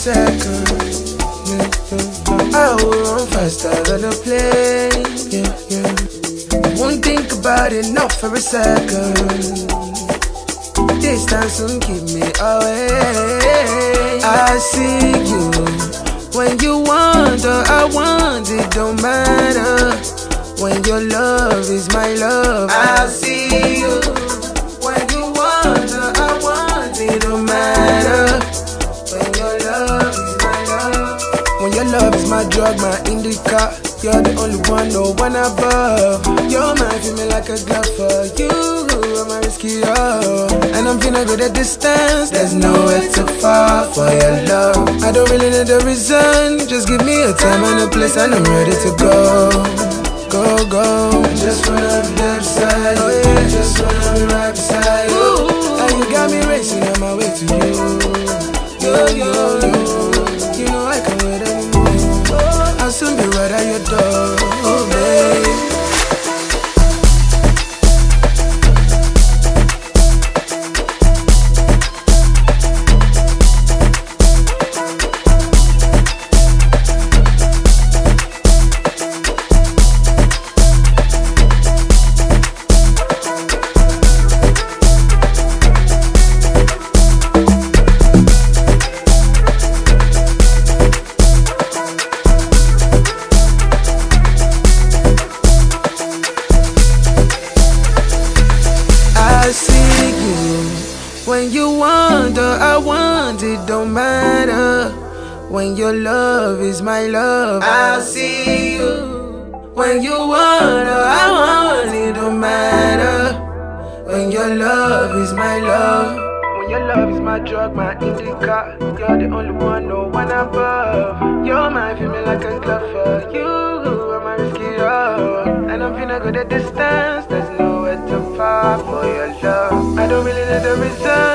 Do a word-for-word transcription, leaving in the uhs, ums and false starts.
second. I will run faster than a plane. Yeah, yeah. Won't think about it, not for a second. Distance won't keep me away. I see you when you wonder, I want it, don't matter. When your love is my love, I see you. When you wonder, I want it, don't matter. When your love is my love. When your love is my drug, my indica. You're the only one, no one above. You're mine, feel me like a glove for you. I'm a risky, oh. And I'm feeling good at distance. There's nowhere to fall for your love. I don't really need a reason. Just give me a time and a place and I'm ready to go. Go, go. I just wanna be there beside you. Oh, yeah. Just wanna be right beside you. And you got me racing on my way to you. Yo, yo, yo. You know I can't wait anymore. I'll soon be right at your door. Oh, babe. I see you. When you wonder, I want it, don't matter. When your love is my love, I see you. When you wonder, I want it, don't matter. When your love is my love. When your love is my drug, my indica. You're the only one, no one above. You're mine, feel me like a glove for you. I'm a risky road. And I'm feeling good at distance. There's nowhere to fall for your love. I don't really need a reason.